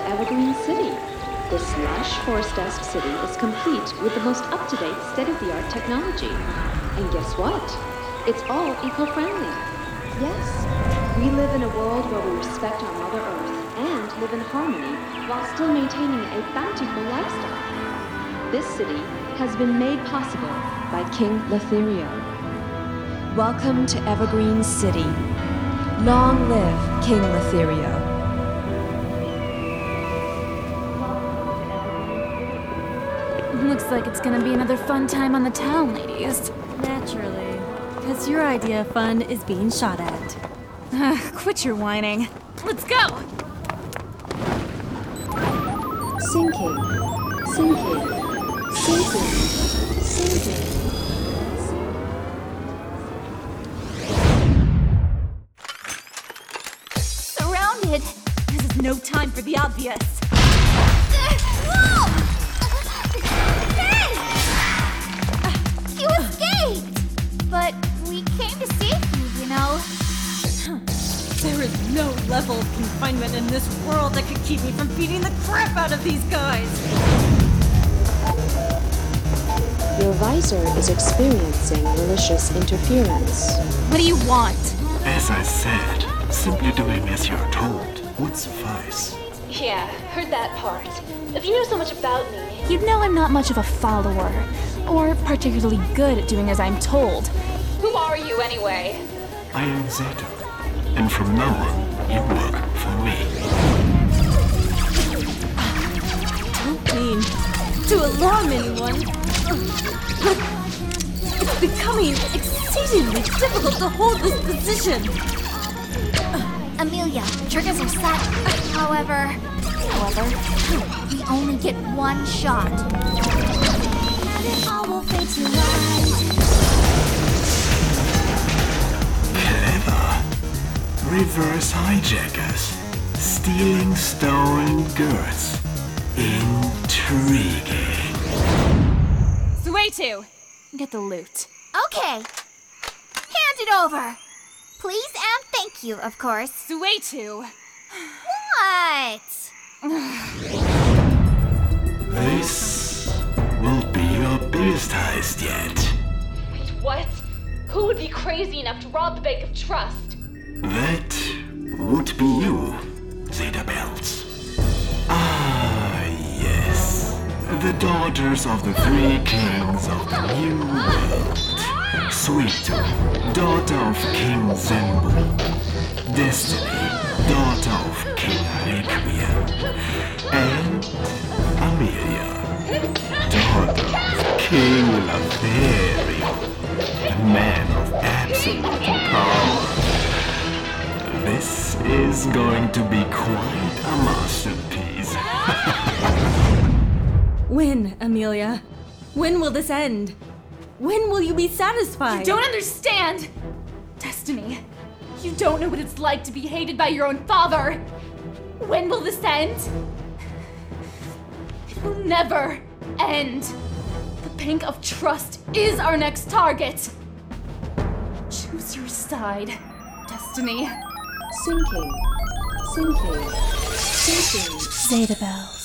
Evergreen City. This lush, forest-esque city is complete with the most up-to-date, state-of-the-art technology. And guess what? It's all eco-friendly. Yes, we live in a world where we respect our Mother Earth and live in harmony while still maintaining a bountiful lifestyle. This city has been made possible by King Lothario. Welcome to Evergreen City. Long live King Lothario. Looks like it's gonna be another fun time on the town, ladies. Naturally. Because your idea of fun is being shot at. Quit your whining. Let's go! Sinking, sinking, sinking, sinking. Surrounded! This is no time for the obvious. You escaped! But we came to save you, you know. There is no level of confinement in this world that could keep me from beating the crap out of these guys! Your visor is experiencing malicious interference. What do you want? As I said, simply doing as you're told would suffice. Yeah, heard that part. If you knew so much about me... You'd know I'm not much of a follower, or particularly good at doing as I'm told. Who are you, anyway? I am Zeta, and from now on, you work for me. Don't mean to alarm anyone, but it's becoming exceedingly difficult to hold this position. Amelia, triggers are set. However, we only get one shot. And it all will fade to white. Clever. Reverse hijackers. Stealing stolen goods. Intriguing. Suetu! Get the loot. Okay. Hand it over. Please and thank you, of course. Suetu! What? This will be your biggest heist yet. Wait, what? Who would be crazy enough to rob the Bank of Trust? That would be you, Zeta Belts. Ah, yes. The daughters of the three kings of the new world. Suetu, daughter of King Zenbu. Destiny, daughter of King Requiem. And Amelia, daughter of King Lothario, the man of absolute power. This is going to be quite a masterpiece. When, Amelia? When will this end? When will you be satisfied? You don't understand! Destiny, you don't know what it's like to be hated by your own father! When will this end? It will never end! The Bank of Trust is our next target! Choose your side, Destiny. Sinking, sinking, sinking. Zeta Bells.